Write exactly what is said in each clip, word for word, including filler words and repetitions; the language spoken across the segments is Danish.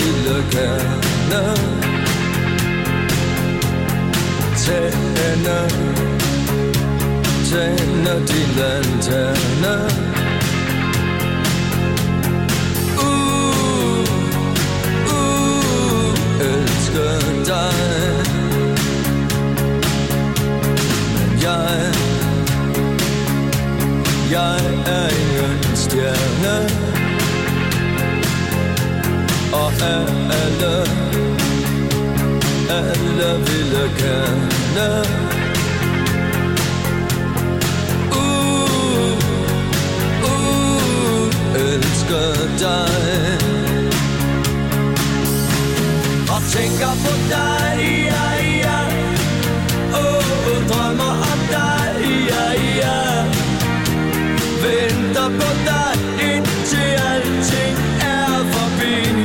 ville gerne tænde, tænde din lanterne. Uh, uh, elsker dig. Men jeg, jeg er ingen stjerne. Og alle, alle ville gerne Uh, uh, elsker dig. Og tænker på dig, ja, ja. Oh, drømmer om dig, ja, ja. Venter på dig, indtil alting er forbi.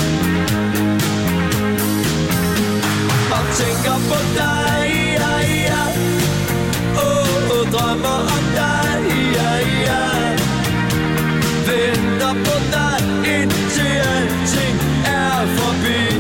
Tænker på dig, ja, ja. Oh, drømmer om dig, ja, ja. Venter på dig, indtil alting er forbi.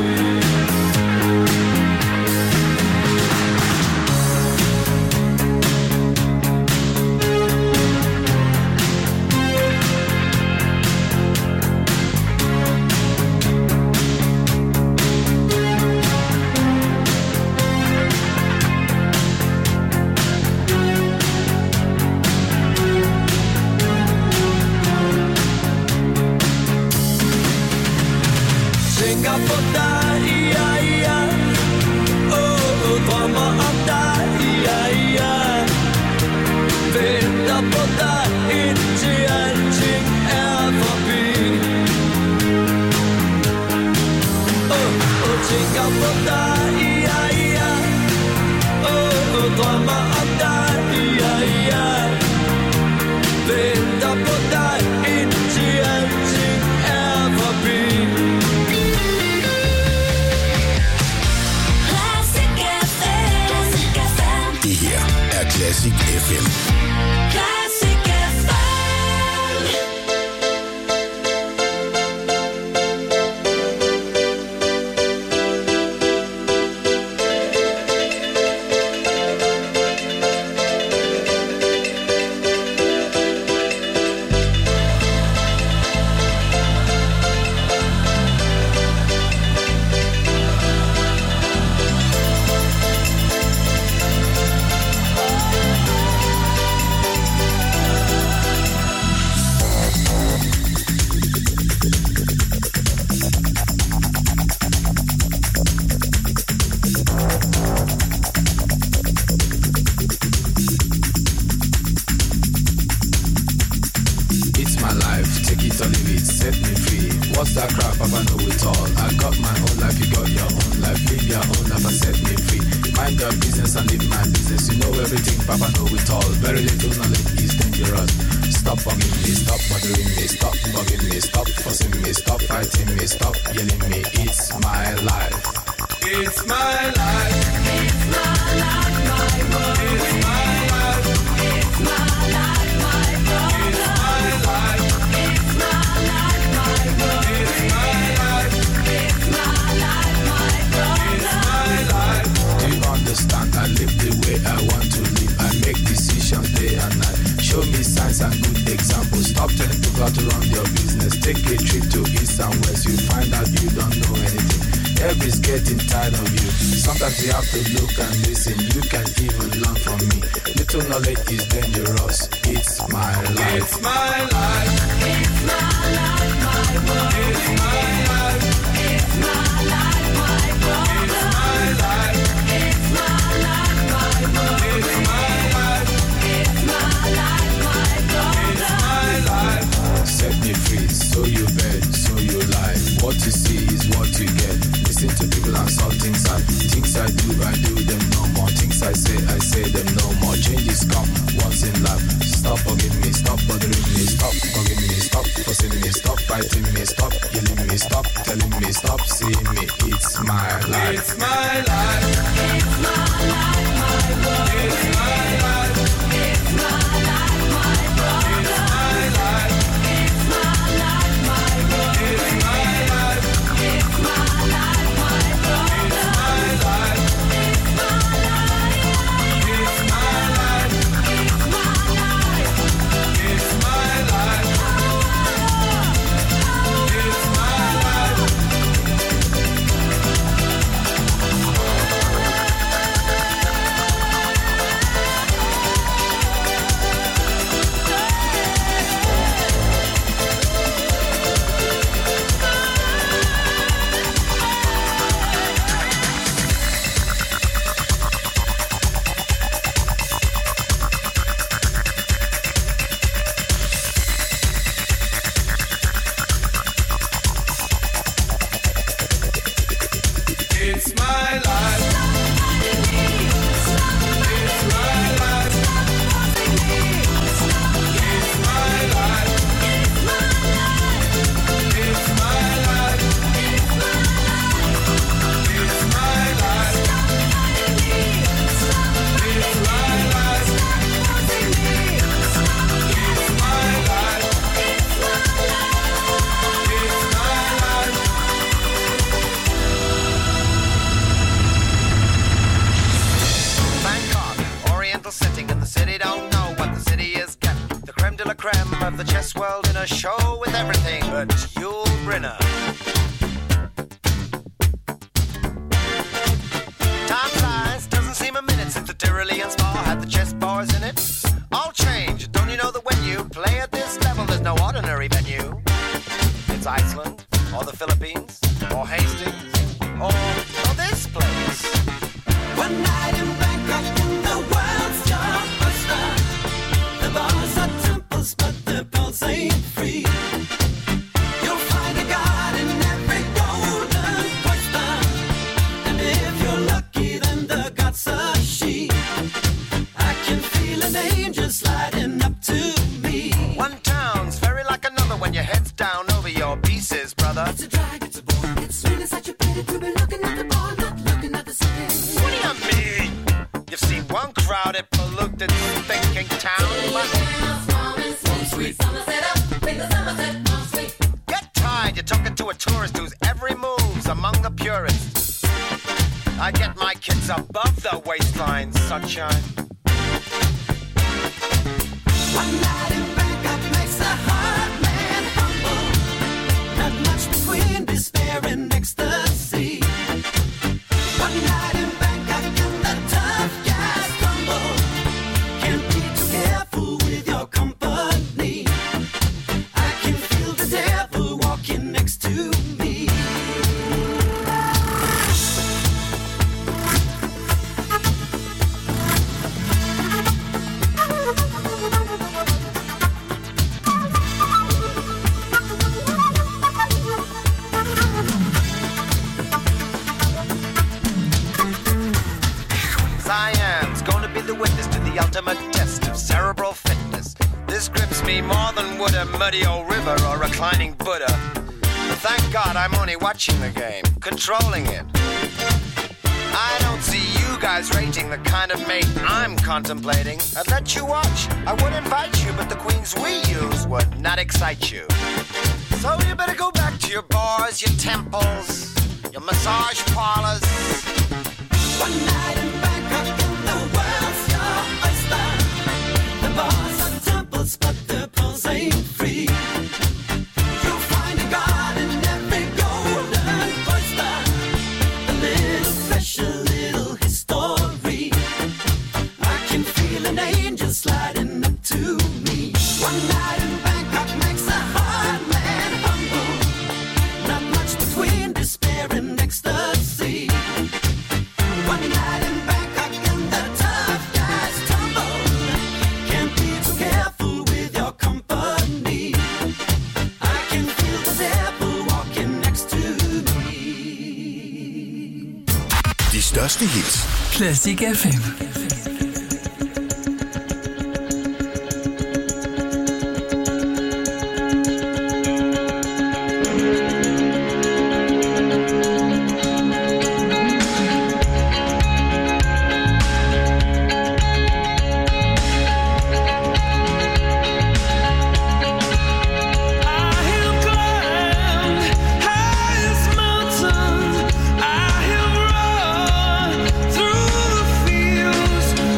På dig, ja, ja. Oh, drømmer om dig, ja, ja. Venter på dig, indtil alting er forbi. Oh, oh, tænker på dig, ja, ja. Oh, drømmer om dig, ja, ja. Venter på dig, indtil alting er forbi. Classic F M. Classic F M. It's my chess world in a show with everything but Yul Brynner. Time flies, doesn't seem a minute since the Tyrolean spa had the chess bars in it. All change, don't you know that when you play at this level, there's no ordinary venue? It's Iceland, or the Philippines, or Hastings, or, or this place. One night in Bangkok in the world's chartbuster. The bars are temples, but the pulse ain't free. You'll find a god in every golden oyster, and if you're lucky, then the god's a she. I can feel an angel sliding up to me. One town's very like another when your head's down over your pieces, brother. It's a drag, it's a bore, it's really such a pity to be looking at the bar, not looking at the city. What do you mean? You've seen one crowded, polluted, thinking town, but get tired, you're talking to a tourist whose every move's among the purists. I get my kids above the waistline, sunshine. One night in Bangkok makes a hard man humble. Not much between despair and ecstasy. One night in Bangkok and the tough guys crumble. Can't be too careful with your company. I can feel the devil walking next to me. Cyan's gonna be the witness to the ultimate test of cerebral fitness. This grips me more than would a muddy old river or reclining Buddha. But thank God I'm only watching the game, controlling it. I don't see you guys rating the kind of mate I'm contemplating. I'd let you watch, I would invite you, but the queens we use would not excite you. So you better go back to your bars, your temples, your massage parlors. One night in Bangkok and the world's your oyster. The bars are temples, but the pulse ain't free. You'll find a god in every golden oyster. A little pressure, little history. I can feel an angel sliding up to me. One night in Bangkok makes a hard man humble. Not much between despair and ecstasy. One night in Bangkok and the tough guys tumble. Can't be too careful with your company. I can feel the devil walking next to me. De største hits. Classic F M. Through the fields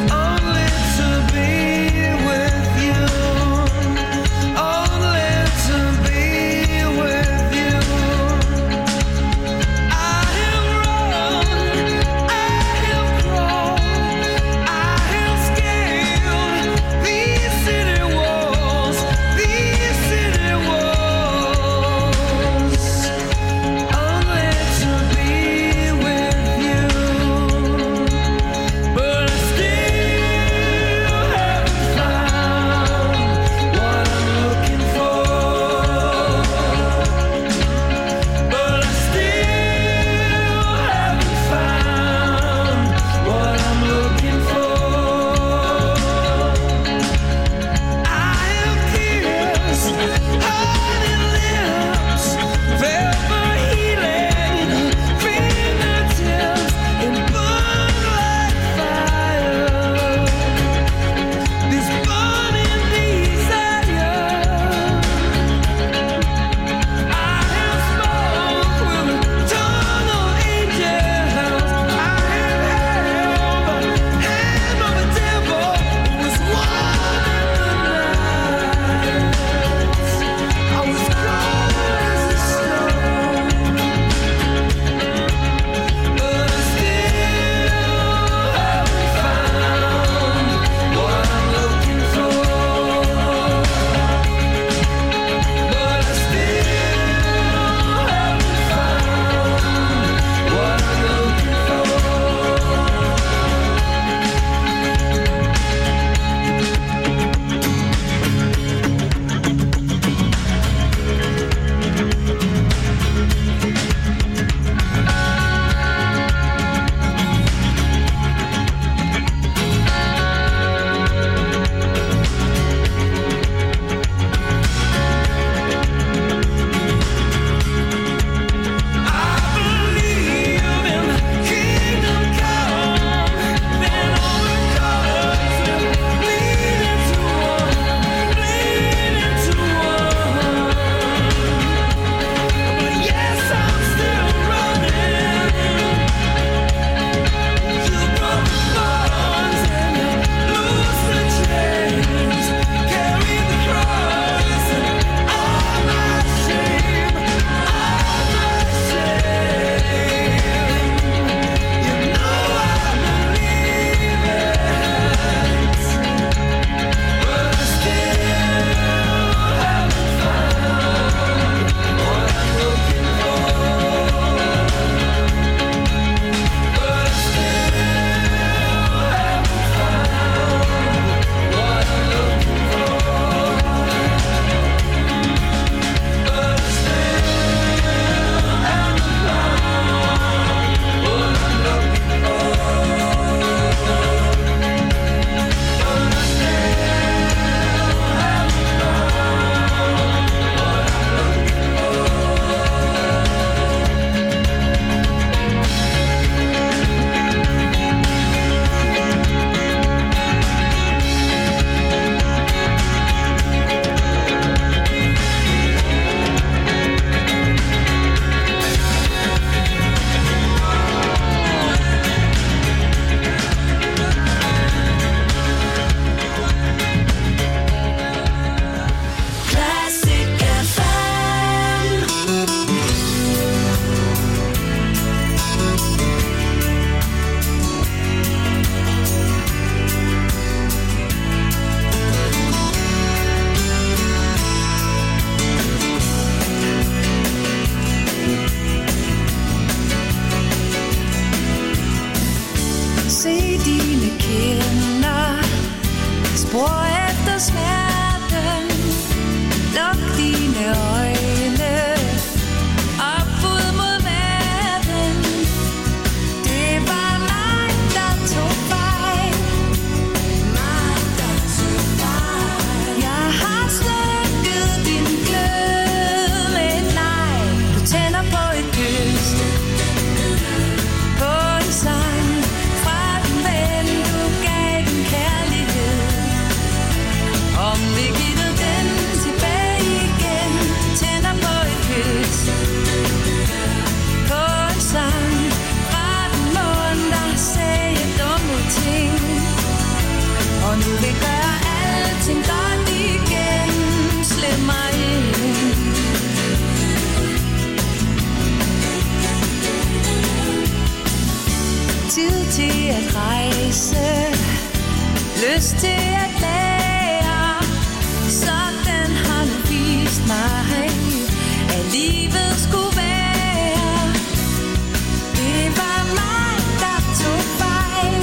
at rejse, lyst til at lære. Sådan har du vist mig, at livet skulle være. Det var mig, der tog fejl.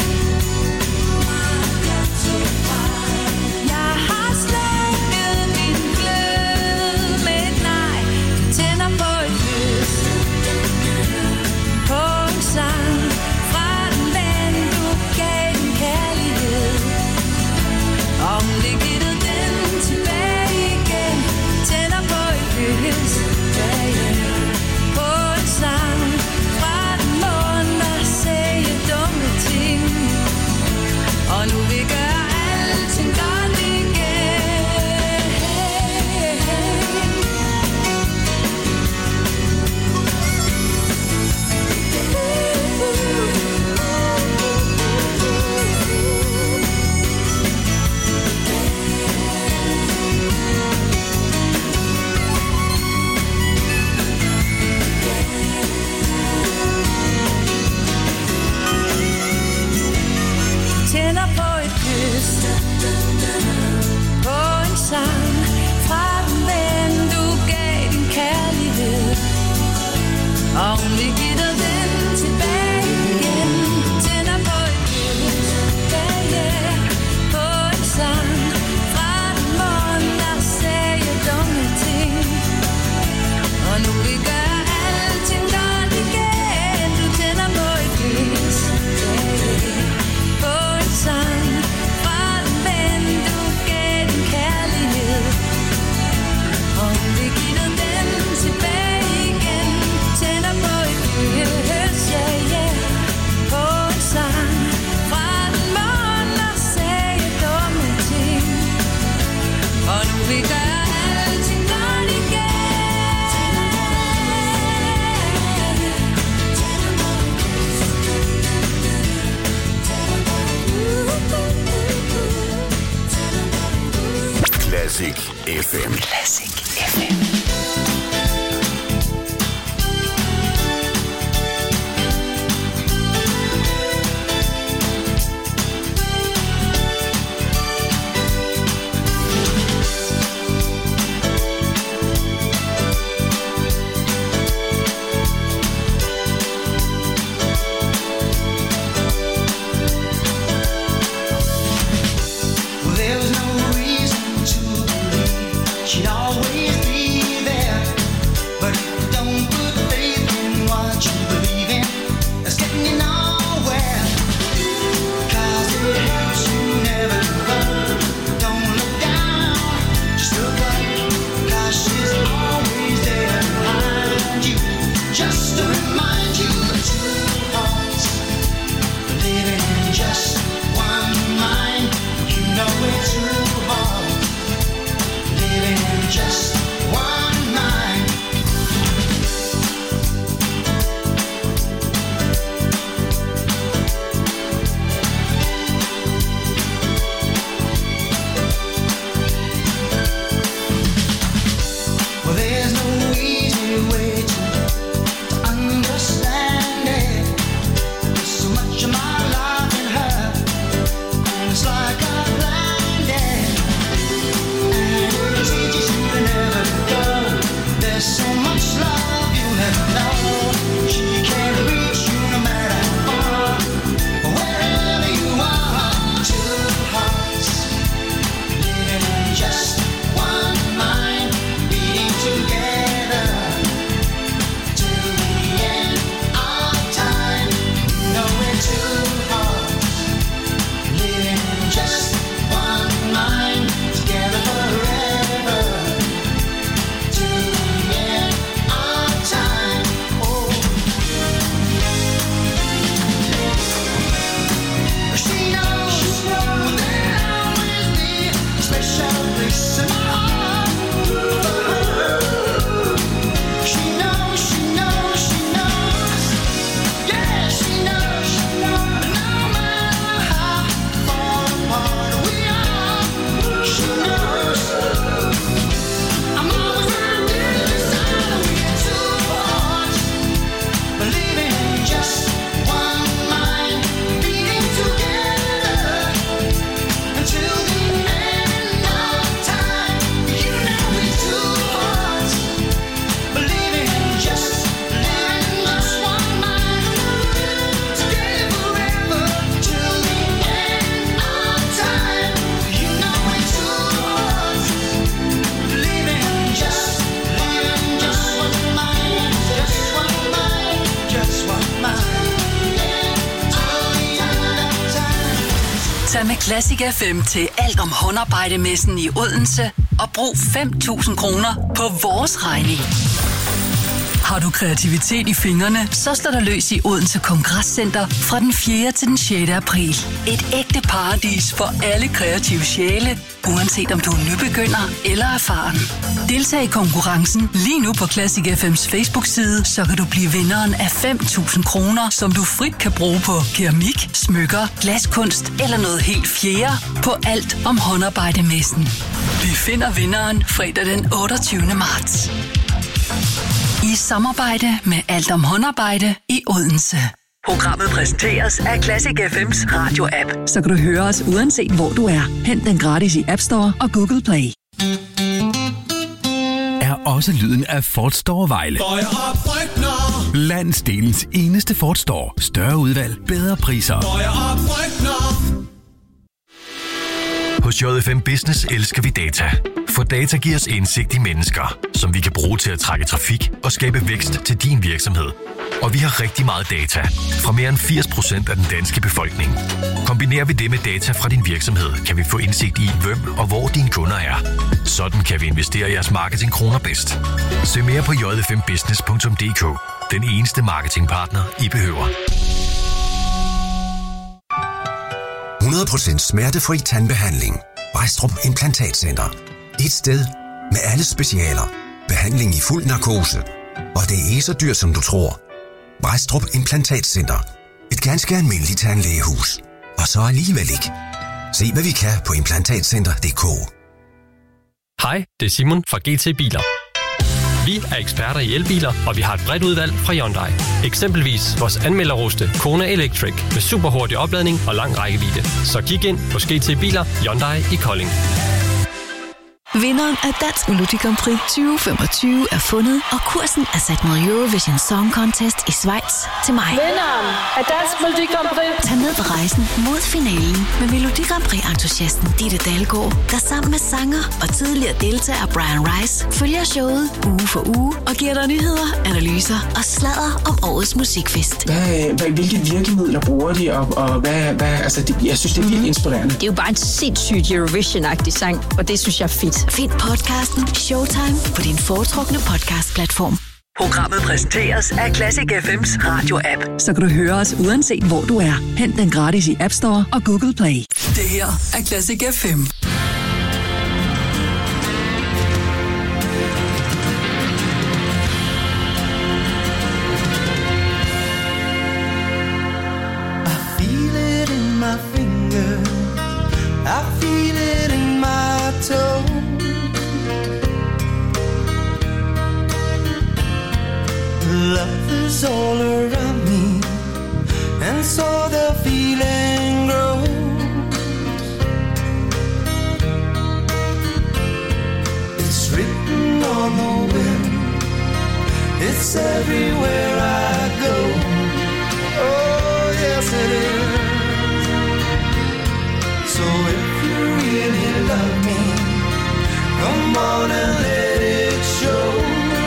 Jeg har slukket min glød med et nej. Du tænder på et lys, på en sang fra den ven, du gav den kærlighed. Om det gittede den tilbage igen, tænder på et lys, ja, ja. På en sang fra den mund, der sagde dumme ting, og nu vi gør alting godt igen. Tænder på et kys, på en sang fra den ven, du gav din kærlighed. Og hun vil give dig den tilbage igen. Tænder på et kys, ja, ja. På en sang fra den mund, der sagde dumme ting, og nu vil gøre alting godt igen. Du tænder på et kys, ja, ja. På en sang fra den ven, du gav din kærlighed, og hun vil give dig den tilbage igen. Tænder på et kys, ja, ja. På en sang fra den mund, der sagde dumme ting, og nu vil gøre alting godt igen. Classic F M. Classic F M. There was no reason to believe she'd always Tag med Classic F M til Alt om håndarbejdemessen i Odense og brug fem tusind kroner på vores regning. Har du kreativitet i fingrene, så slår der løs i Odense Kongresscenter fra den fjerde til den sjette april. Et ægte paradis for alle kreative sjæle, uanset om du er nybegynder eller erfaren. Deltag i konkurrencen lige nu på Classic F M's Facebook-side, så kan du blive vinderen af fem tusind kroner, som du frit kan bruge på keramik, smykker, glaskunst eller noget helt fjerde på Alt om håndarbejdemessen. Vi finder vinderen fredag den otteogtyvende marts. I samarbejde med Alt om håndarbejde i Odense. Programmet præsenteres af Classic F M's radio-app, så kan du høre os uanset hvor du er. Hent den gratis i App Store og Google Play. Er også lyden af Ford Store Vejle. Landsdelens eneste Ford Store. Større udvalg, bedre priser. Hos J F M Business elsker vi data. For data giver os indsigt i mennesker, som vi kan bruge til at trække trafik og skabe vækst til din virksomhed. Og vi har rigtig meget data fra mere end firs procent af den danske befolkning. Kombinerer vi det med data fra din virksomhed, kan vi få indsigt i, hvem og hvor dine kunder er. Sådan kan vi investere jeres marketingkroner bedst. Se mere på j f m business punktum d k. Den eneste marketingpartner, I behøver. hundrede procent smertefri tandbehandling. Brædstrup Implantatcenter. Et sted med alle specialer. Behandling i fuld narkose. Og det er ikke så dyrt, som du tror. Brædstrup Implantatcenter. Et ganske almindeligt tandlægehus. Og så alligevel ikke. Se hvad vi kan på implantatcenter punktum d k. Hej, det er Simon fra G T Biler. Vi er eksperter i elbiler, og vi har et bredt udvalg fra Hyundai. Eksempelvis vores anmelderroste Kona Electric med superhurtig opladning og lang rækkevidde. Så kig ind på G T Biler Hyundai i Kolding. Vinderen af Dansk Melodi Grand Prix tyve femogtyve er fundet, og kursen er sat mod Eurovision Song Contest i Schweiz til maj. Vinderen af Dansk Melodi Grand Prix. Tag med på rejsen mod finalen med Melodi Grand Prix-entusiasten Ditte Dalgaard, der sammen med sanger og tidligere deltager Brian Rice følger showet uge for uge og giver dig nyheder, analyser og sladder om årets musikfest. Hvad, hvad, hvilke virkemidler bruger de, og, og hvad, hvad, altså, det, jeg synes, det er virkelig inspirerende. Det er jo bare en sindssygt Eurovision-agtig sang, og det synes jeg er fedt. Find podcasten Showtime på din foretrukne podcastplatform. Programmet præsenteres af Classic F M's radio-app, så kan du høre os uanset hvor du er. Hent den gratis i App Store og Google Play. Det her er Classic F M. I feel it in my finger, I feel it in my toe. Love is all around me, and so the feeling grows. It's written on the wind, it's everywhere I go. Oh yes it is. So if you really love me, come on and let it show.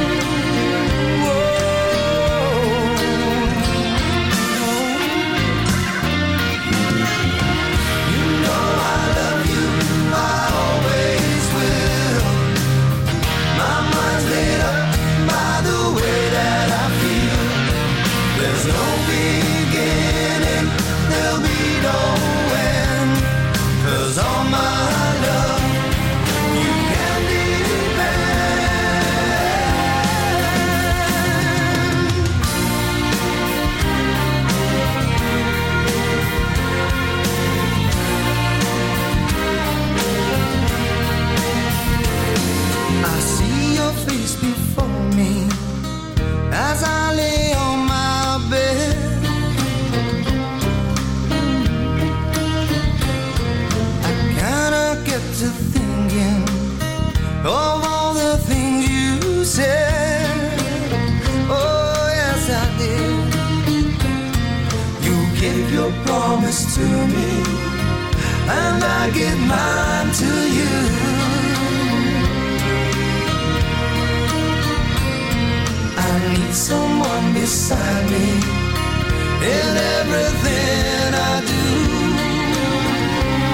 As I lay on my bed, I kinda get to thinking of all the things you said. Oh yes I did. You gave your promise to me, and I give mine to you. I need someone beside me in everything I do.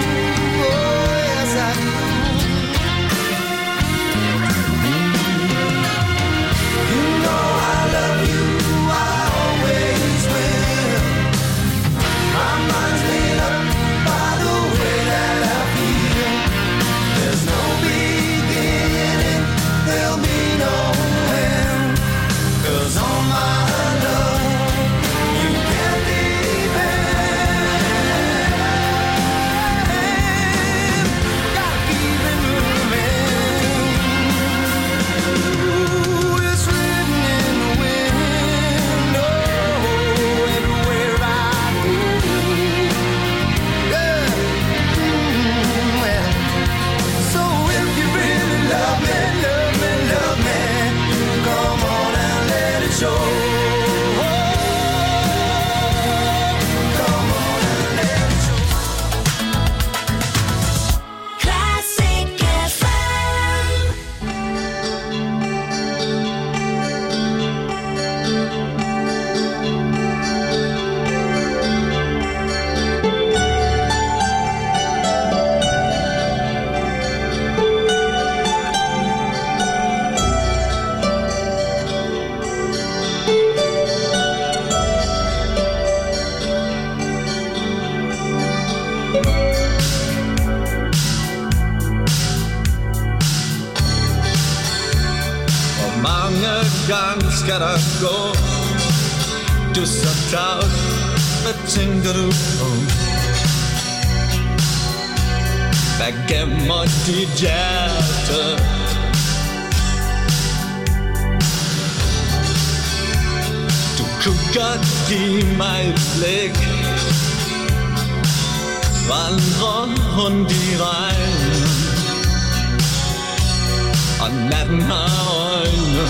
skal der gå. Du er så tavs, hvad tænker du på? Hvad gemmer dit hjerte? Du kunne godt give mig et blik, vandre rundt i regnen, og natten har øjne.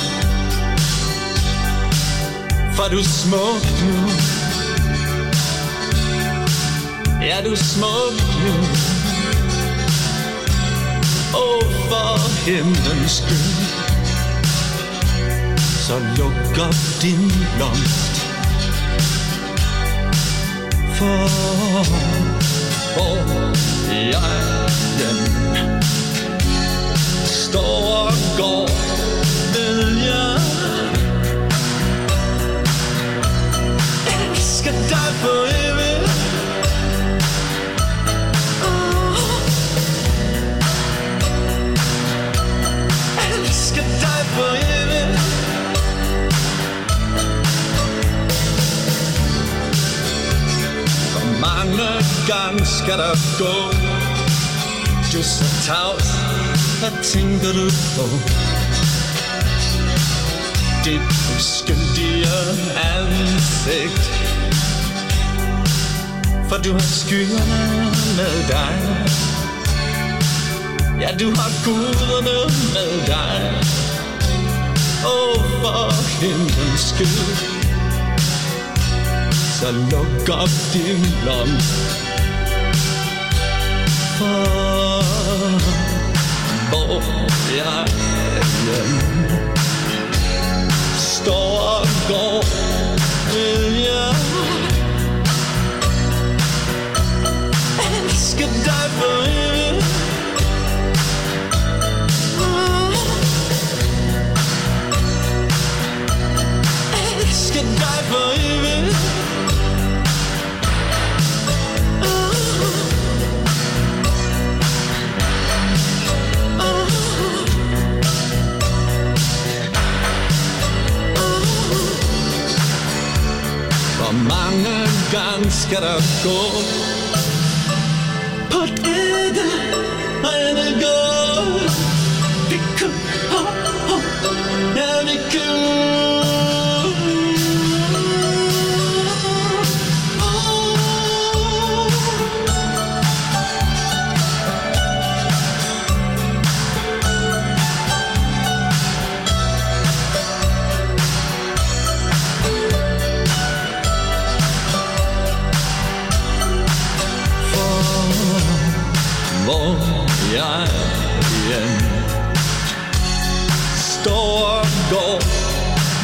For du er smuk nu, ja du er smuk nu. Og for himlens skyld, så luk op din blomst. For hvor jeg den står og går, ved jeg elsker dig for evigt. Oh. Elsker dig for evigt. For mange gange skal der gå. Du er så tavs, hvad tænker du på? Dit uskyldige ansigt, for du har skyerne med dig. Ja, du har guderne med dig. Og for himlens skyld, så luk op din blomst. For hvor jeg hjem står og går, vil jeg elsker dig for evigt. Elsker dig for evigt. Hvor mange gange skal der gå? På dette rene gå. Vi kunne, oh, oh, ja vi kunne. Hvor jeg igen står og går,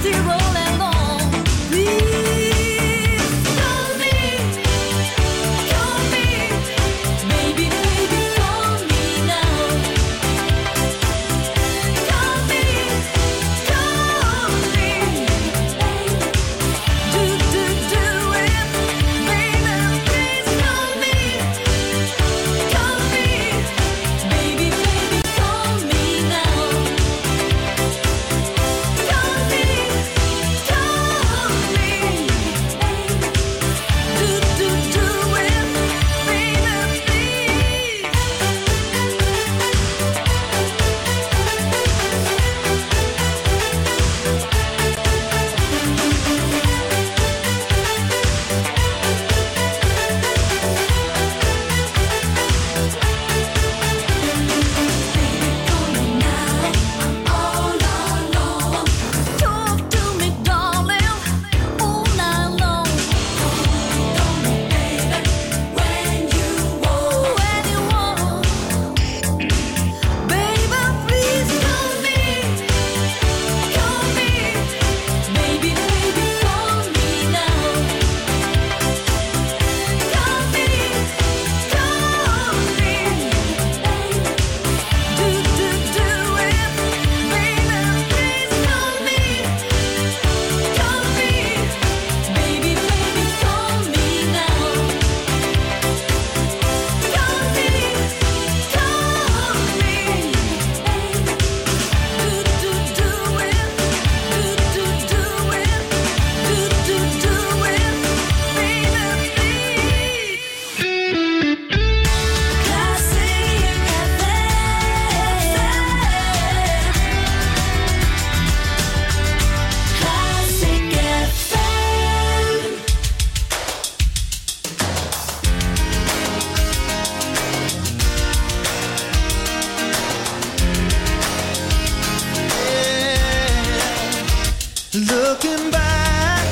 Looking back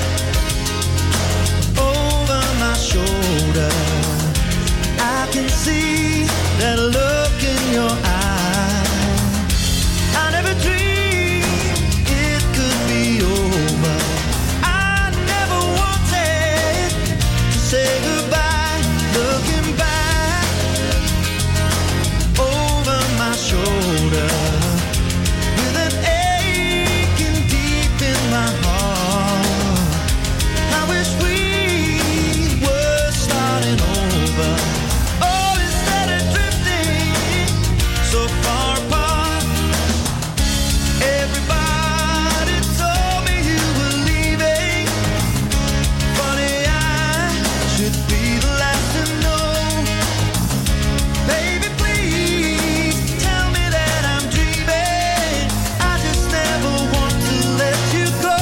over my shoulder, I can see that look in your eye. I never dreamed it could be over. I never wanted to say goodbye. Looking back over my shoulder, with an aching deep in my heart, I wish we were starting over. Oh, instead of drifting so far apart. Everybody told me you were leaving. Funny, I should be the last to know. Baby, please tell me that I'm dreaming. I just never want to let you go.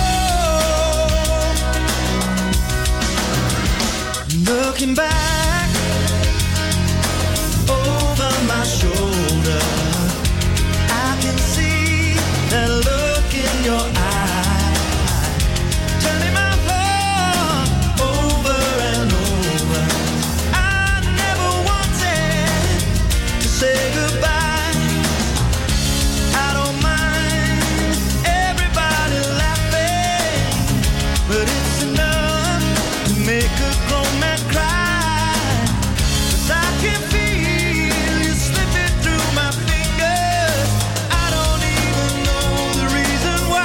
Looking back over my shoulder, I can see that look in your eye, turning my heart over and over. I never wanted to say goodbye. I don't mind everybody laughing, but it's enough to make a grown man cry. 'Cause I can feel you slipping through my fingers. I don't even know the reason why.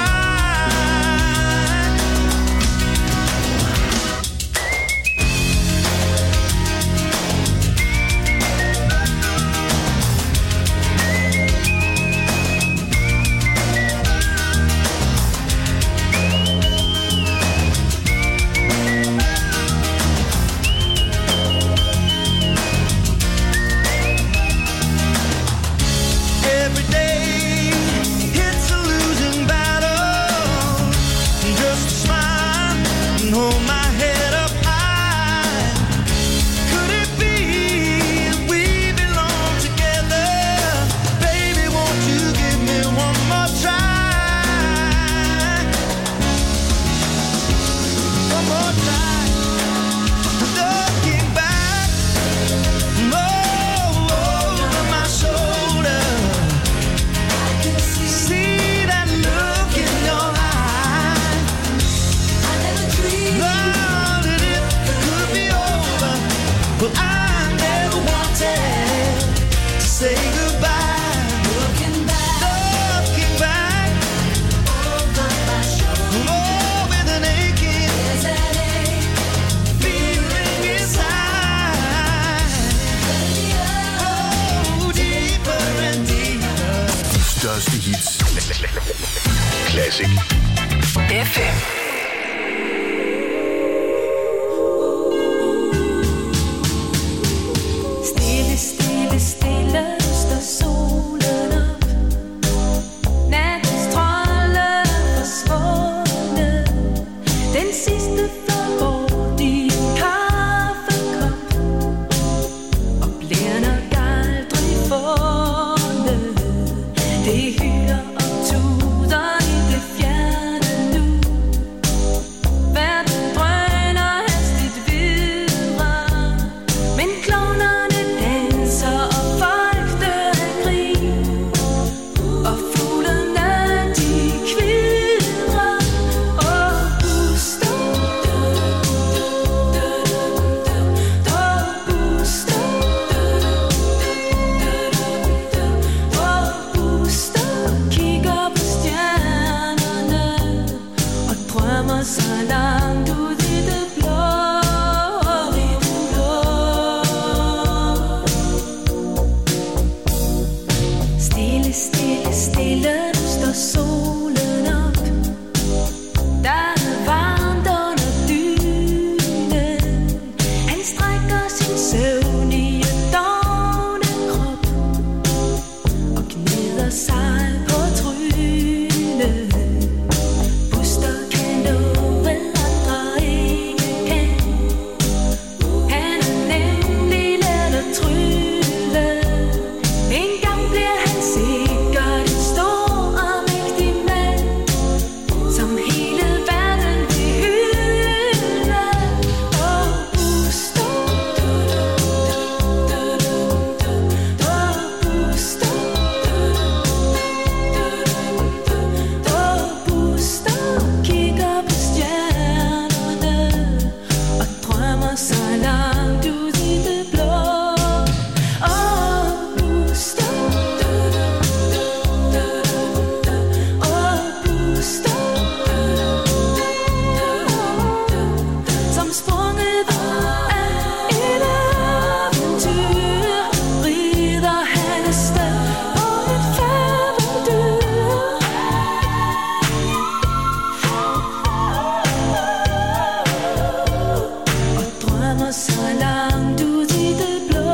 så langt ud i det blå. Stille, stille, stille, nu står solen op. Der er varmt under dynen. Han strækker sin søvnige dovne krop og gnider sig på trynet. Puster kan noget andre ikke kan. Han er nemlig let at trylle. En gang bliver han sikkert en stor og mægtig mand, som hele verden vil hylde. Åh, Buster, åh, Buster, åh, Buster kigger på stjernerne og drømmer så langt ud i det blå. Åh, Buster, åh, Buster, som sprunget ud af et eventyr, rider han afsted på et fabeldyr. Og drømmer så langt ud i det blå.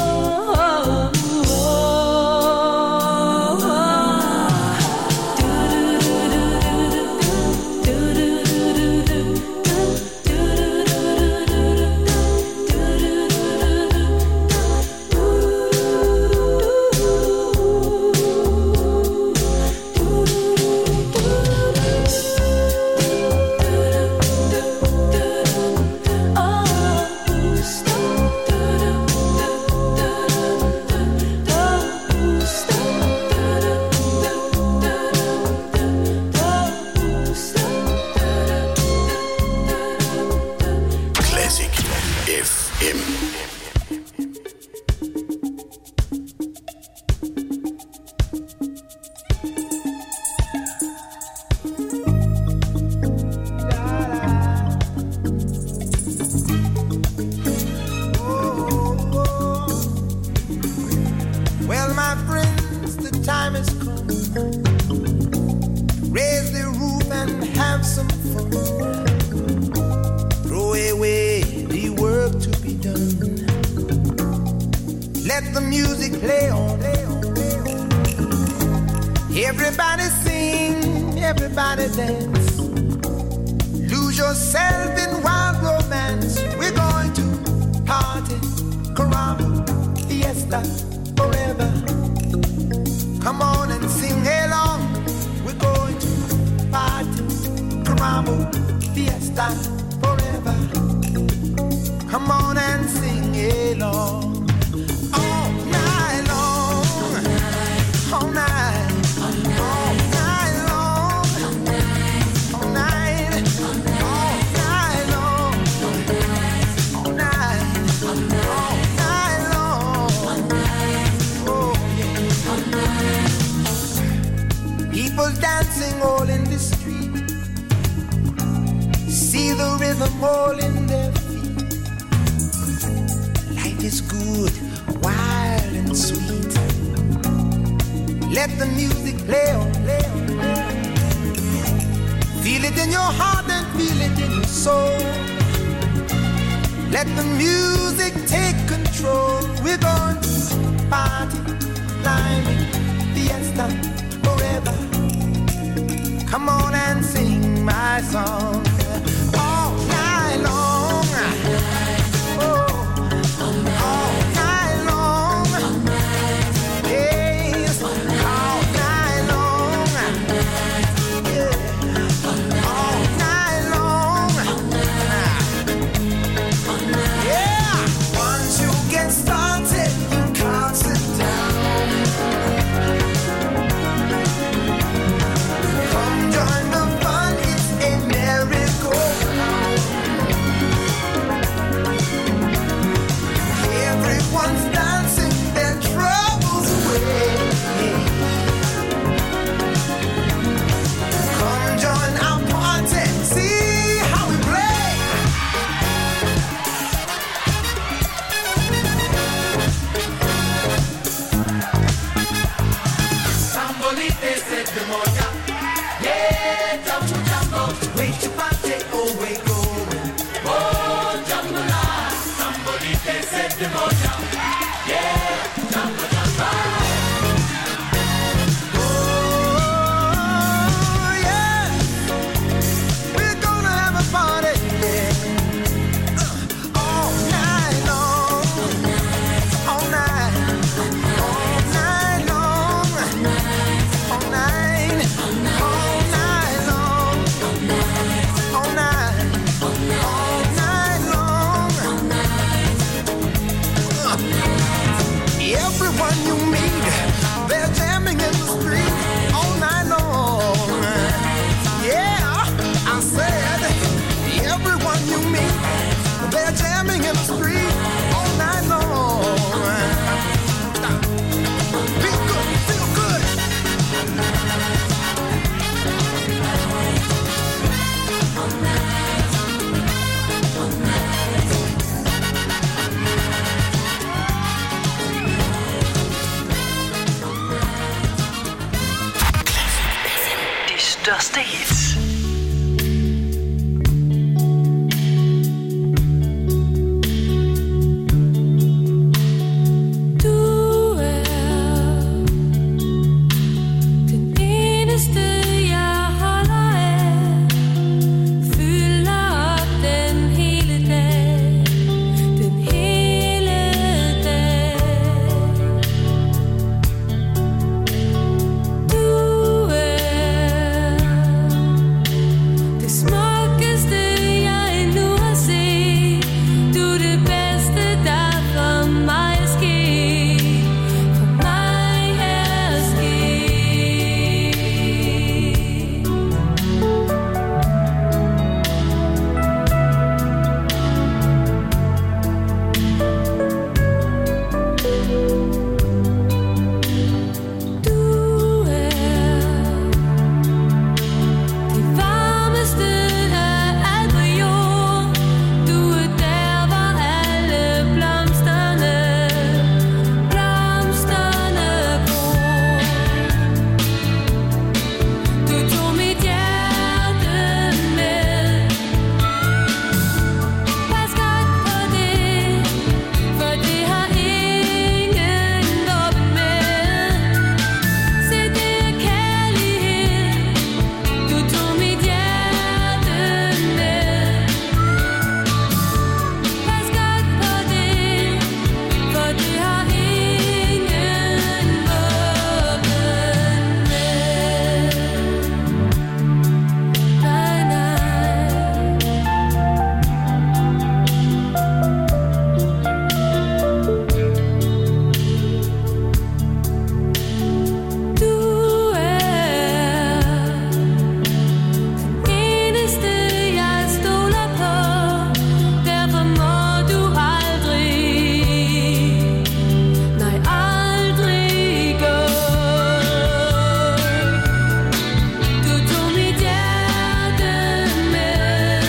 Classic F M. Well, my friends, the time has come. Raise the roof and have some fun. Throw away the work to be done. Let the music play on. Everybody sing, everybody dance. Lose yourself in wild romance. We're going to party, caramba, fiesta, forever. Come on and sing along. We're going to party, caramba, fiesta, forever. Come on and sing along. All night long, all night, all night long, all night, all night long, all night, all night long. Oh yeah. People dancing all in the street. See the rhythm all in their feet. Life is good, wild and sweet. Let the music play on, play on, play on. Feel it in your heart and feel it in your soul. Let the music take control. We're going to party, climbing, fiesta, forever. Come on and sing my song. All night long. Oh, all night long. Yes, all night long. Yeah, all night long. Yeah, once you get started, you can't sit down. Come join the fun, it's a merry way going. Oh, jambalaya, somebody can set the moja. Yeah, jamba jamba. Oh, yeah, we're gonna have a party, yeah. Uh, all night long, all night, all night long, all night, all night long, all night, all night long. Uh, Everyone you meet, they're jamming in the street all night long. Yeah, I said, everyone you meet, they're jamming in the street all night long. Feel good, feel good. De største hits. Du er den eneste, jeg holder af. Fylder op den hele dag, den hele dag. Du er det smukkeste, jeg endnu har set. Du er det bedste, der for mig er sket. For mig er sket. Du er det varmeste af alt på jord. Du er der, hvor alle blomsterne, blomsterne gror. Du tog mit hjerte med. Pas godt på det, for det har ingen åbent med. Se, det er kærlighed. Du tog mit hjerte med. Pas godt på det, for det har ingen åbent med. Nej, nej. Du er den eneste, jeg stoler på. Derfor må du aldrig, nej aldrig gå. Du tog mit hjerte med.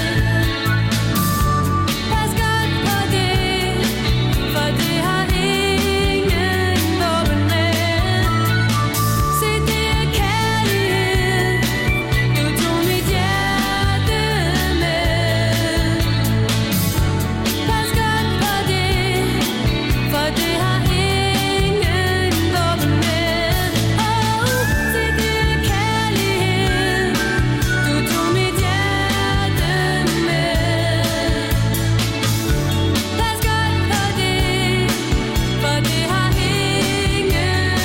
Pas godt på det, for det har ingen åbent med. Se, det er kærlighed. Du tog mit hjerte med. Pas godt på det, for det har ingen åbent med. Åh, se, det er kærlighed. Du tog mit hjerte med. Pas godt på det, for det har ingen åbent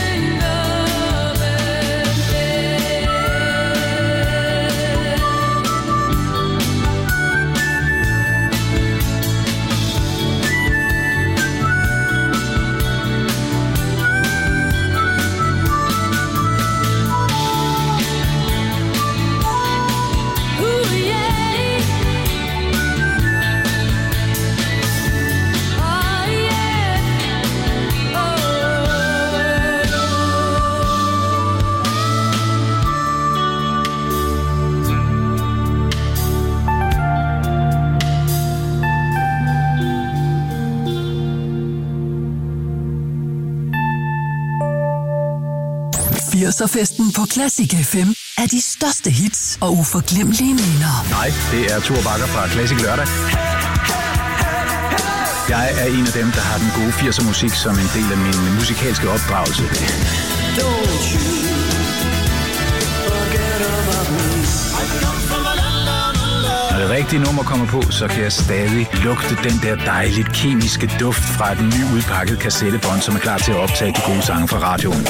med. Uh, yeah. Oh, yeah. firserfesten på Classic F M af de største hits og uforglemmelige minder. Nej, det er Thor Bakker fra Classic Lørdag. Jeg er en af dem, der har den gode firser musik som en del af min musikalske opdragelse. Når det rigtige nummer kommer på, så kan jeg stadig lugte den der dejligt kemiske duft fra et nyudpakket kassettebånd, som er klar til at optage de gode sange fra radioen.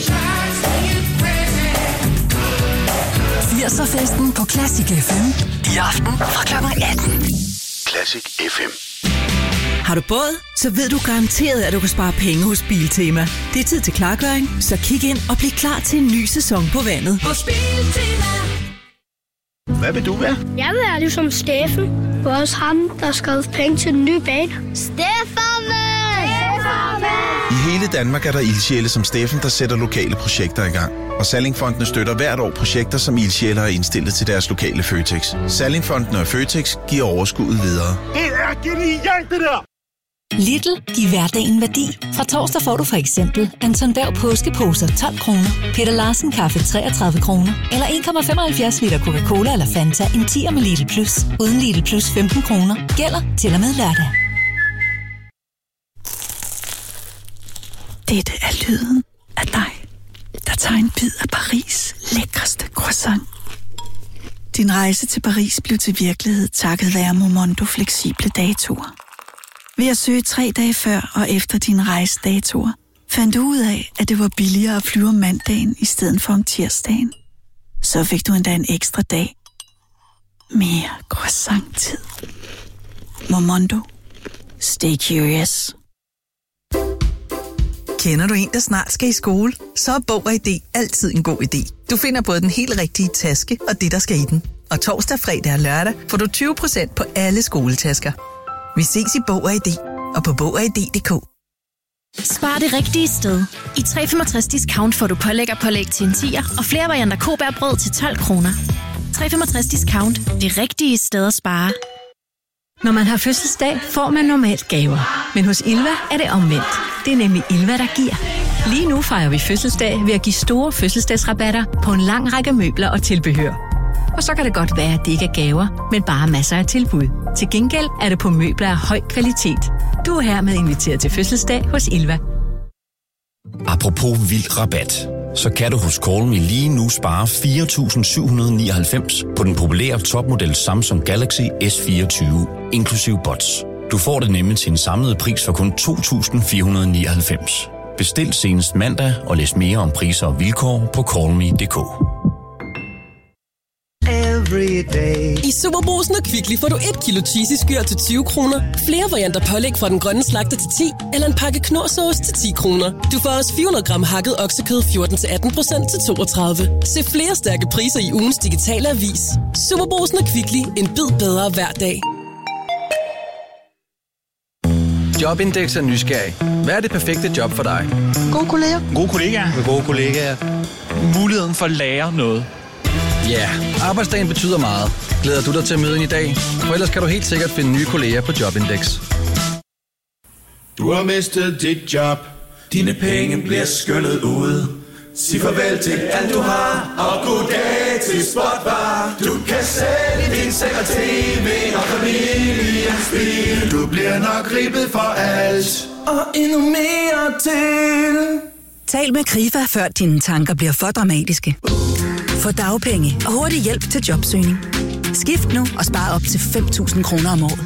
firser-festen på Classic F M. I aften fra klokken atten. Classic F M. Har du båd? Så ved du garanteret, at du kan spare penge hos Biltema. Det er tid til klargøring, så kig ind og bliv klar til en ny sæson på vandet. Hos Biltema. Hvad vil du være? Jeg vil være ligesom Steffen. Det var også ham, der skrev penge til den nye bane. Steffen! I hele Danmark er der ildsjæle som Steffen, der sætter lokale projekter i gang. Og Sallingfondene støtter hvert år projekter, som ildsjæle har indstillet til deres lokale Føtex. Sallingfondene og Føtex giver overskuddet videre. Det er genialt, det der! Lidl giver hverdagen værdi. Fra torsdag får du for eksempel Anton Berg påskeposer tolv kroner, Peter Larsen kaffe treogtredive kroner, eller en komma femoghalvfjerds liter Coca-Cola eller Fanta en tier med Lidl Plus, uden Lidl Plus femten kroner. Gælder til og med lørdag. Dette er lyden af dig, der tager en bid af Paris' lækreste croissant. Din rejse til Paris blev til virkelighed takket være Momondo fleksible datoer. Ved at søge tre dage før og efter din rejsedatoer, fandt du ud af, at det var billigere at flyve om mandagen i stedet for om tirsdagen. Så fik du endda en ekstra dag. Mere croissant-tid. Momondo. Stay curious. Kender du en, der snart skal i skole? Så er Bog og I D altid en god idé. Du finder både den helt rigtige taske og det, der skal i den. Og torsdag, fredag og lørdag får du tyve procent på alle skoletasker. Vi ses i Bog og I D og på bog og i d punktum d k. Spar det rigtige sted. I tre komma femogtres discount får du pålæg og pålæg til en tier, og flere varianter Kobærbrød til tolv kroner. tre komma femogtres discount. Det rigtige sted at spare. Når man har fødselsdag, får man normalt gaver. Men hos Ilva er det omvendt. Det er nemlig Ilva, der giver. Lige nu fejrer vi fødselsdag ved at give store fødselsdagsrabatter på en lang række møbler og tilbehør. Og så kan det godt være, at det ikke er gaver, men bare masser af tilbud. Til gengæld er det på møbler af høj kvalitet. Du er hermed inviteret til fødselsdag hos Ilva. Apropos vild rabat, så kan du hos Call Me lige nu spare fire tusind syv hundrede og nioghalvfems på den populære topmodel Samsung Galaxy S fireogtyve, inklusiv bots. Du får det nemlig til en samlet pris for kun to tusind fire hundrede og nioghalvfems. Bestil senest mandag og læs mere om priser og vilkår på call me punktum d k. I Superbrugsen og Kvickly får du et kilo cheesy skyr til tyve kroner, flere varianter pålæg fra den grønne slagter til ti, eller en pakke knorrsauce til ti kroner. Du får også fire hundrede gram hakket oksekød fjorten til atten procent til toogtredive. Se flere stærke priser i ugens digitale avis. Superbrugsen og Kvickly. En bid bedre hver dag. Jobindex er nysgerrig. Hvad er det perfekte job for dig? Gode kolleger. Gode kollegaer. Gode kollegaer. Muligheden for at lære noget. Ja, yeah. Arbejdsdagen betyder meget. Glæder du dig til at møde ind i dag? For ellers kan du helt sikkert finde nye kolleger på Jobindex. Du har mistet dit job. Dine penge bliver skyllet ud. Sig farvel til alt du har. Og goddag til Spotbar. Du kan sælge din seng og tv og familiens bil. Du bliver nok ribbet for alt. Og endnu mere til. Tal med Krifa, før dine tanker bliver for dramatiske. Få dagpenge og hurtig hjælp til jobsøgning. Skift nu og spar op til fem tusind kroner om året.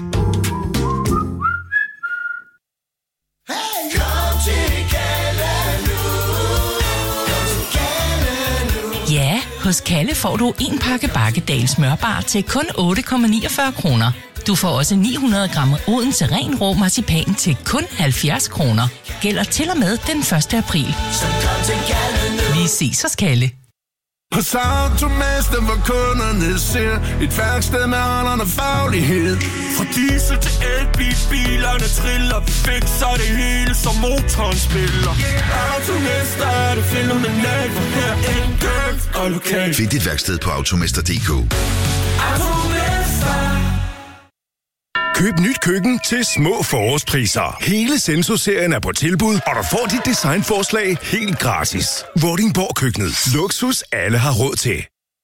Ja, hos Kalle får du en pakke Bakkedal smørbar til kun otte komma niogfyrre kroner. Du får også ni hundrede gram Odense ren rå marcipan til kun halvfjerds kroner. Gælder til og med den første april. Vi ses hos Kalle. Hos Automester, hvor kunderne ser et værksted med holderne faglighed. Fra diesel til elbil, bilerne triller, fikser det hele, som motoren spiller. Automester er det fænomenalt, for her enkelt og lokalt. Find dit værksted på automester punktum d k. Automester. Køb nyt køkken til små forårspriser. Hele Senso-serien er på tilbud, og du får dit designforslag helt gratis. Vordingborg Køkkenet. Luksus alle har råd til.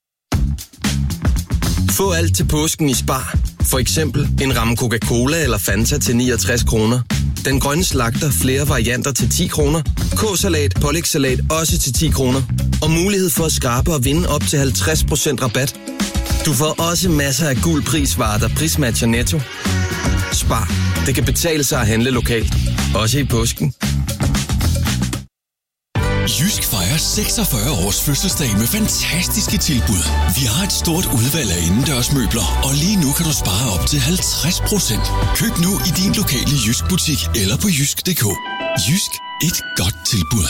Få alt til påsken i Spar. For eksempel en ramme Coca-Cola eller Fanta til niogtres kroner. Den grønne slagter flere varianter til ti kroner. K-salat, pålægssalat også til ti kroner. Og mulighed for at skrabe og vinde op til halvtreds procent rabat. Du får også masser af guld prisvarer, der prismatcher Netto. Spar. Det kan betale sig at handle lokalt. Også i påsken. Jysk fejrer seksogfyrre års fødselsdag med fantastiske tilbud. Vi har et stort udvalg af indendørsmøbler, og lige nu kan du spare op til halvtreds procent. Køb nu i din lokale Jysk butik eller på jysk punktum d k. Jysk. Et godt tilbud.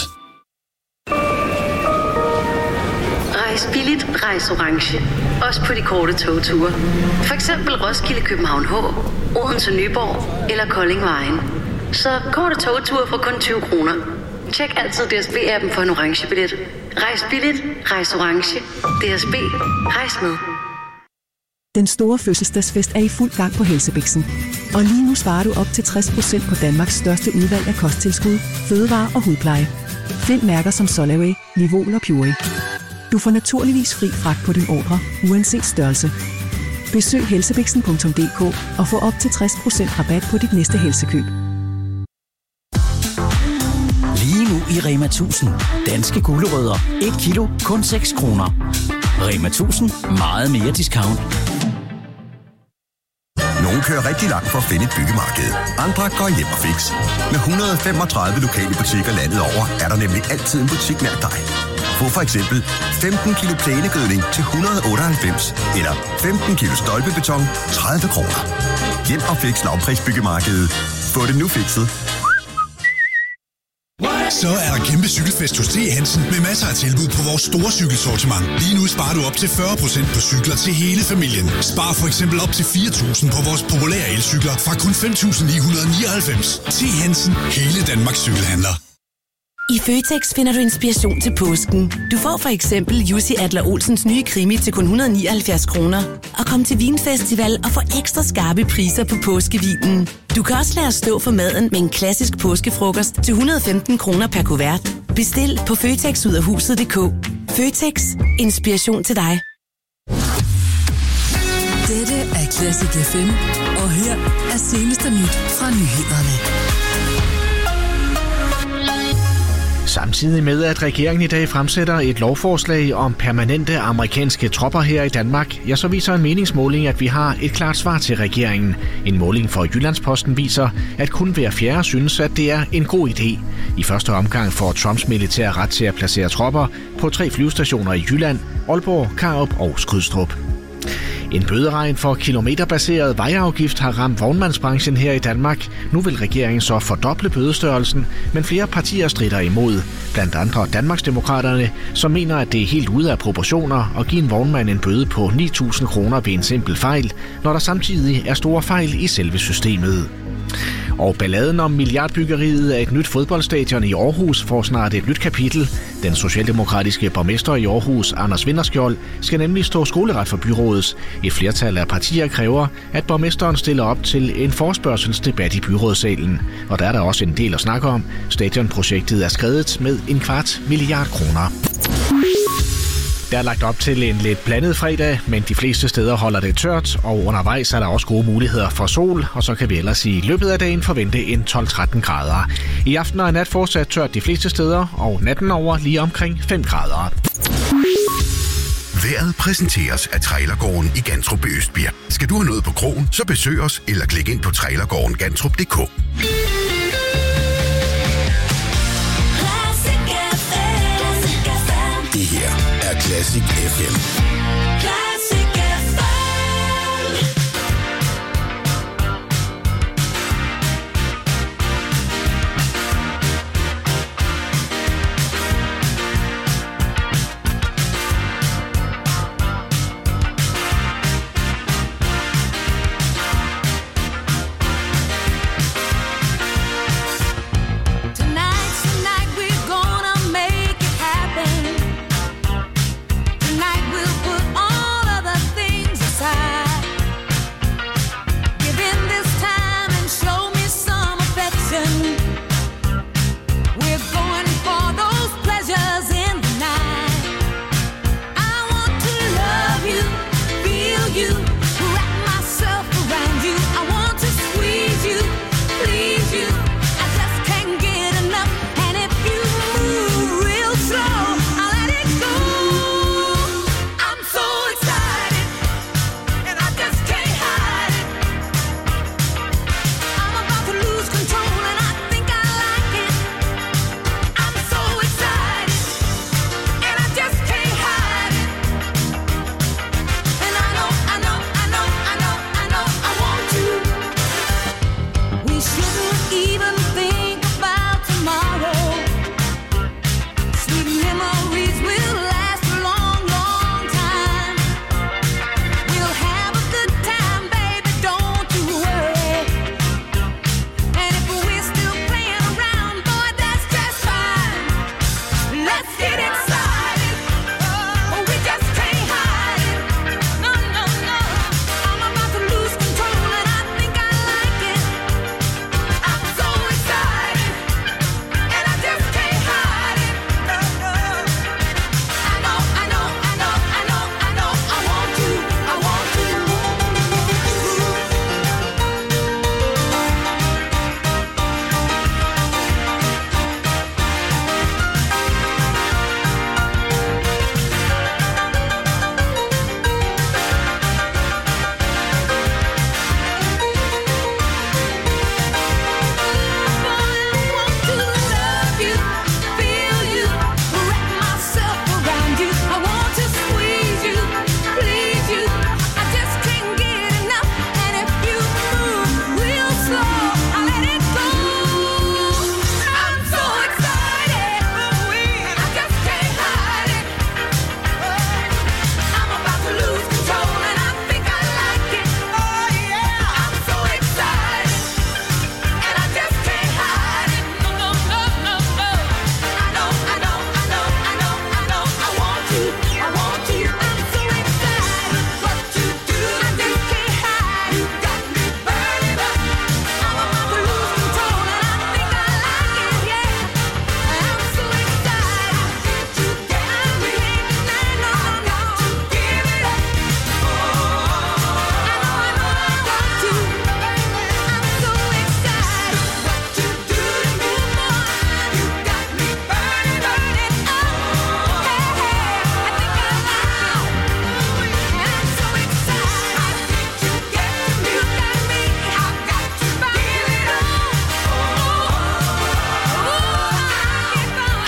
Rejs billigt, rejs orange. Også på de korte togture. For eksempel Roskilde, København H, Odense, Nyborg eller Kolding Vejen. Så korte togture for kun tyve kroner. Tjek altid D S B-appen for en orange billet. Rejs billigt, rejs orange. D S B. Rejs med. Den store fødselsdagsfest er i fuld gang på Helsebixen. Og lige nu sparer du op til tres procent på Danmarks største udvalg af kosttilskud, fødevarer og hudpleje. Find mærker som Solaway, Livol og Purey. Du får naturligvis fri fragt på din ordre, uanset størrelse. Besøg helsebixen punktum d k og få op til tres procent rabat på dit næste helsekøb. Lige nu i Rema tusind. Danske gulerødder. et kilo, kun seks kroner. Rema tusind. Meget mere discount. Nogle kører rigtig langt for at finde et byggemarked. Andre går hjem og fix. Med et hundrede og femogtredive lokale butikker landet over, er der nemlig altid en butik nær dig. Få for eksempel femten kilo plænegødning til et hundrede og otteoghalvfems, eller femten kilo stolpebeton, tredive kroner. Hjem og fix lavprisbyggemarkedet. Få det nu fikset. Så er der kæmpe cykelfest hos T. Hansen med masser af tilbud på vores store cykelsortiment. Lige nu sparer du op til fyrre procent på cykler til hele familien. Spar for eksempel op til fire tusind på vores populære elcykler fra kun fem tusind ni hundrede og nioghalvfems. T. Hansen. Hele Danmarks cykelhandler. I Føtex finder du inspiration til påsken. Du får for eksempel Jussi Adler Olsens nye krimi til kun et hundrede og nioghalvfjerds kroner. Og kom til Vinfestival og få ekstra skarpe priser på påskevinen. Du kan også lade os stå for maden med en klassisk påskefrokost til et hundrede og femten kroner per kuvert. Bestil på føtexudafhuset punktum d k. Føtex. Inspiration til dig. Dette er Classic F M, og her er seneste nyt fra nyhederne. Samtidig med, at regeringen i dag fremsætter et lovforslag om permanente amerikanske tropper her i Danmark, ja, så viser en meningsmåling, at vi har et klart svar til regeringen. En måling for Jyllandsposten viser, at kun hver fjerde synes, at det er en god idé. I første omgang får Trumps militær ret til at placere tropper på tre flyvestationer i Jylland, Aalborg, Karup og Skrydstrup. En bøderegn for kilometerbaseret vejafgift har ramt vognmandsbranchen her i Danmark. Nu vil regeringen så fordoble bødestørrelsen, men flere partier strider imod. Blandt andre Danmarksdemokraterne, som mener, at det er helt ude af proportioner at give en vognmand en bøde på ni tusind kroner ved en simpel fejl, når der samtidig er store fejl i selve systemet. Og balladen om milliardbyggeriet af et nyt fodboldstadion i Aarhus får snart et nyt kapitel. Den socialdemokratiske borgmester i Aarhus, Anders Vinterskjold, skal nemlig stå skoleret for byrådet. Et flertal af partier kræver, at borgmesteren stiller op til en forespørgselsdebat i byrådssalen. Og der er der også en del at snakke om. Stadionprojektet er skredet med en kvart milliard kroner. Der er lagt op til en lidt blandet fredag, men de fleste steder holder det tørt, og undervejs er der også gode muligheder for sol, og så kan vi ellers i løbet af dagen forvente en tolv til tretten grader. I aften og i nat fortsat tørt de fleste steder, og natten over lige omkring fem grader. Vejret præsenteres af Trailergården i Gantrup Østbirk. Skal du have noget på krogen, så besøg os eller klik ind på trailergården gantrup punktum d k. Det her er Classic F M. Tonight we'll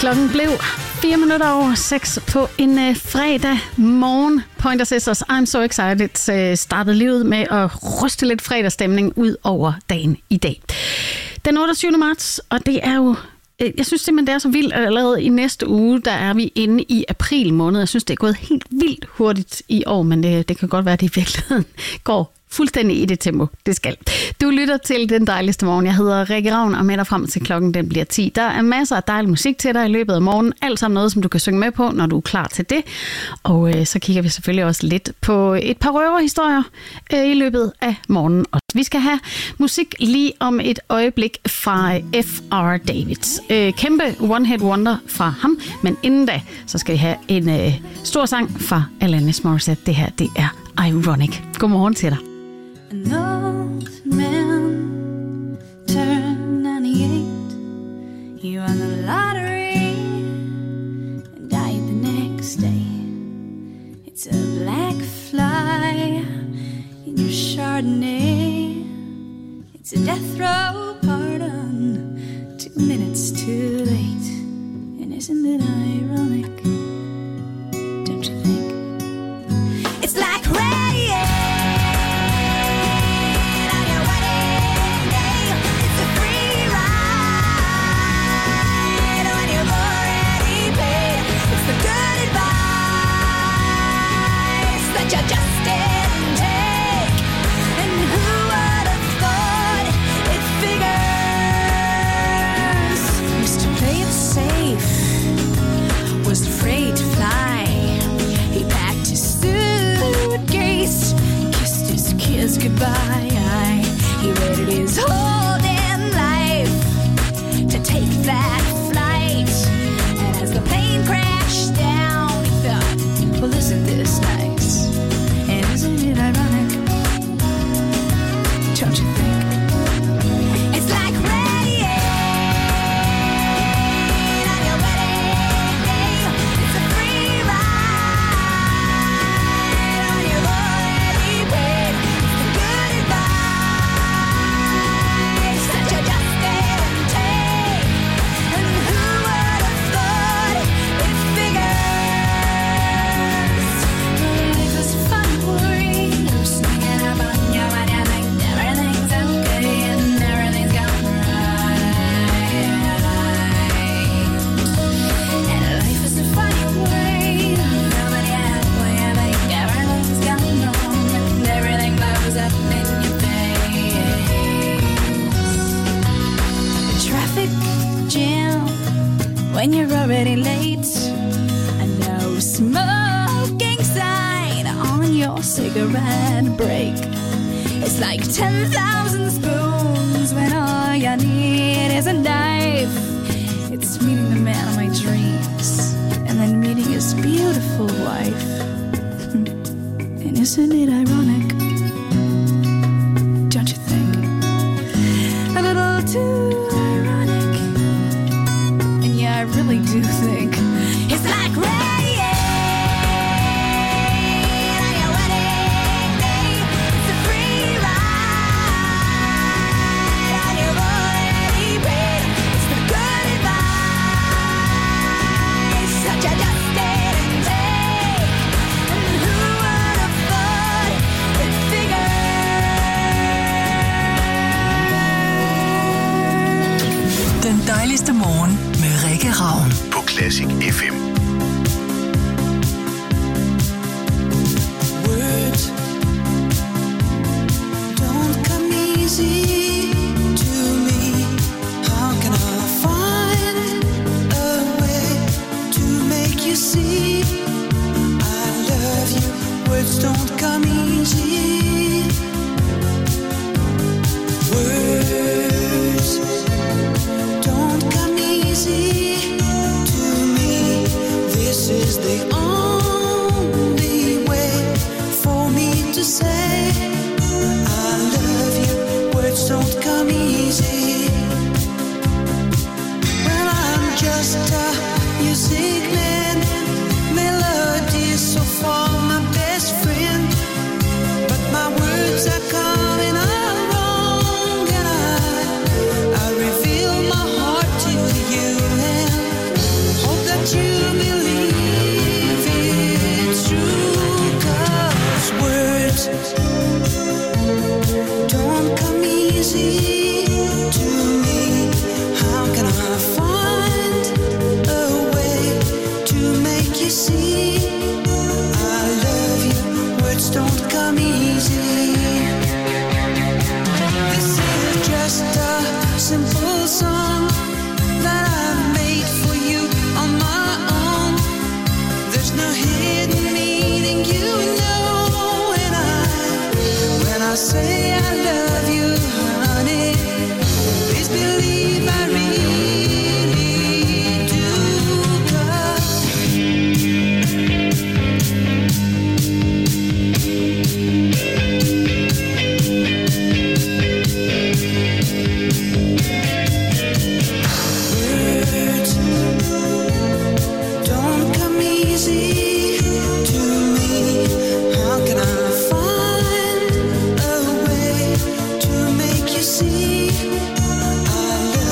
Klokken blev fire minutter over seks på en øh, fredag morgen. Pointer Sisters, I'm so excited, øh, startede livet med at ryste lidt fredagsstemning ud over dagen i dag. Den otteogtyvende marts, og det er jo, øh, jeg synes simpelthen, det er så vildt, at allerede i næste uge, der er vi inde i april måned. Jeg synes, det er gået helt vildt hurtigt i år, men det, det kan godt være, at det i virkeligheden går fuldstændig i det tempo, det skal. Du lytter til Den Dejligste Morgen. Jeg hedder Rikke Ravn og med dig frem til klokken den bliver ti. Der er masser af dejlig musik til dig i løbet af morgenen. Alt sammen noget, som du kan synge med på, når du er klar til det. Og øh, så kigger vi selvfølgelig også lidt på et par røverhistorier øh, i løbet af morgenen. Og vi skal have musik lige om et øjeblik fra F R Davids. Øh, kæmpe one-hit wonder fra ham. Men inden da, så skal vi have en øh, stor sang fra Alanis Morissette. Det her, det er Ironic. Godmorgen til dig. An old man turned ninety-eight. He won the lottery and died the next day. It's a black fly in your Chardonnay. It's a death row pardon, two minutes too late. And isn't it ironic? Don't you think? It's like rain. You just didn't take, and who would have thought it figures? Mister Play It Safe was afraid to fly. He packed his suitcase, kissed his kids goodbye. He waited his whole damn life to take that flight, and as the plane crashed down, he thought, well, isn't this nice? Isn't it ironic? Don't you think? It's like rain on your wedding day. It's a free ride on your already paid. It's the good advice that you just didn't take. And who would have thought it figures? Life is fun. When you're already late, and no smoking sign on your cigarette break. It's like ten thousand spoons when all you need is a knife. It's meeting the man of my dreams, and then meeting his beautiful wife. And isn't it ironic? Don't you think? A little too I really do think it's like rain on your wedding day. It's a free ride on your already paid. It's the good advice that you just didn't take. And who would have thought it figured? Den dejligste morgen med Rikke Ravn på Classic F M. Words don't come easy to me. How can I find a way to make you see I love you? Words don't come easy. Words don't come easy to me. love you, honey. Please believe